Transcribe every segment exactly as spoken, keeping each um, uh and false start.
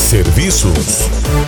Serviços.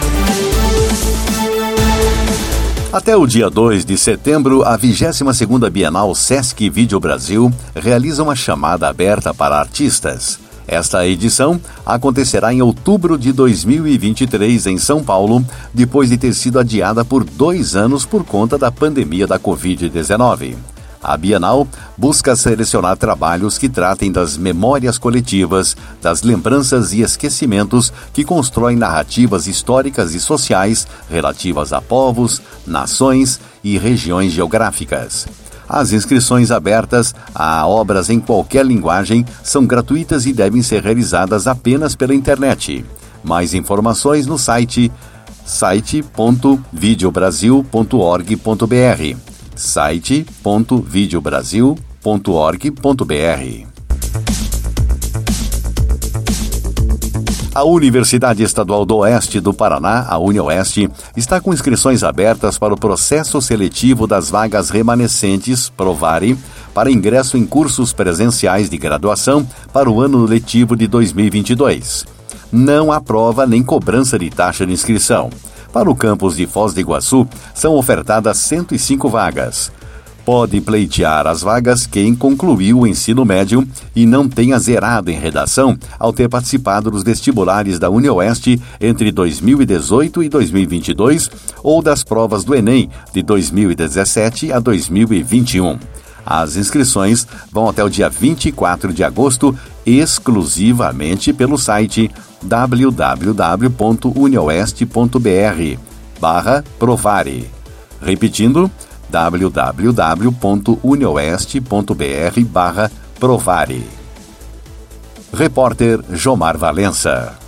Até o dia dois de setembro, a vigésima segunda Bienal Sesc Vídeo Brasil realiza uma chamada aberta para artistas. Esta edição acontecerá em outubro de dois mil e vinte e três em São Paulo, depois de ter sido adiada por dois anos por conta da pandemia da covid dezenove. A Bienal busca selecionar trabalhos que tratem das memórias coletivas, das lembranças e esquecimentos que constroem narrativas históricas e sociais relativas a povos, nações e regiões geográficas. As inscrições abertas a obras em qualquer linguagem são gratuitas e devem ser realizadas apenas pela internet. Mais informações no site site ponto videobrasil ponto org ponto br site ponto videobrasil ponto org ponto br. A Universidade Estadual do Oeste do Paraná, a UniOeste, está com inscrições abertas para o processo seletivo das vagas remanescentes, Provare, para ingresso em cursos presenciais de graduação para o ano letivo de dois mil e vinte e dois. Não há prova nem cobrança de taxa de inscrição. Para o campus de Foz do Iguaçu, são ofertadas cento e cinco vagas. Pode pleitear as vagas quem concluiu o ensino médio e não tenha zerado em redação ao ter participado dos vestibulares da UniOeste entre dois mil e dezoito e dois mil e vinte e dois ou das provas do Enem de dois mil e dezessete a dois mil e vinte e um. As inscrições vão até o dia vinte e quatro de agosto, exclusivamente pelo site w w w ponto unioeste ponto br barra Provare. Repetindo, w w w ponto unioeste ponto br barra Provare. Repórter Jomar Valença.